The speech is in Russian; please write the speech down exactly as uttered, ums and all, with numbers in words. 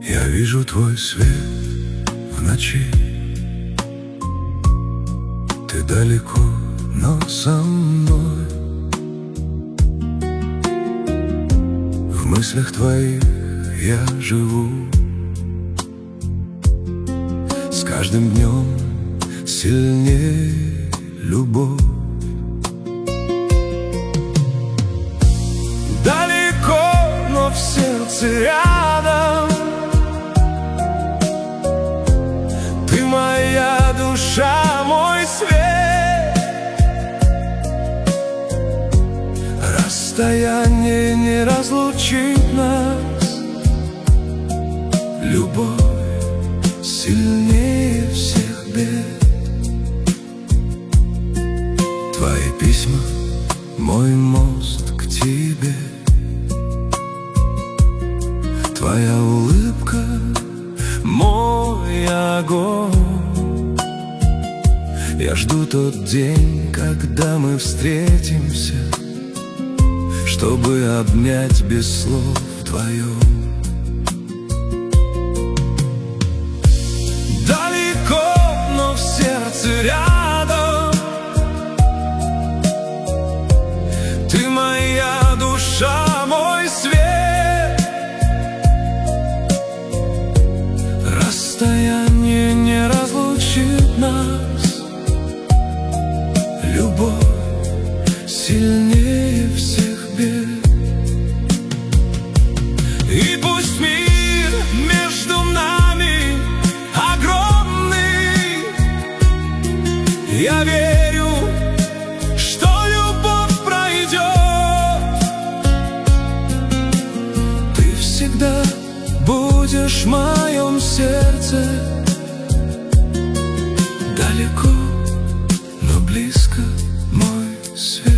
Я вижу твой свет в ночи. Ты далеко, но со мной. В мыслях твоих я живу. С каждым днем сильнее любовь. Далеко, но в сердце рядом. Ты моя душа, мой свет. Расстояние не разлучит нас. Любовь сильнее всех бед. Твои письма — мой мост к тебе. Твоя улыбка — мой огонь. Я жду тот день, когда мы встретимся, чтобы обнять без слов вдвоем. Далеко, но в сердце рядом. Ты моя душа, мой свет. Расстояние не разлучит нас. Любовь сильнее всех бед. И пусть мир между нами огромный, я верю, что любовь пройдет. Ты всегда будешь в моем сердце. Далеко, но близко, мой свет.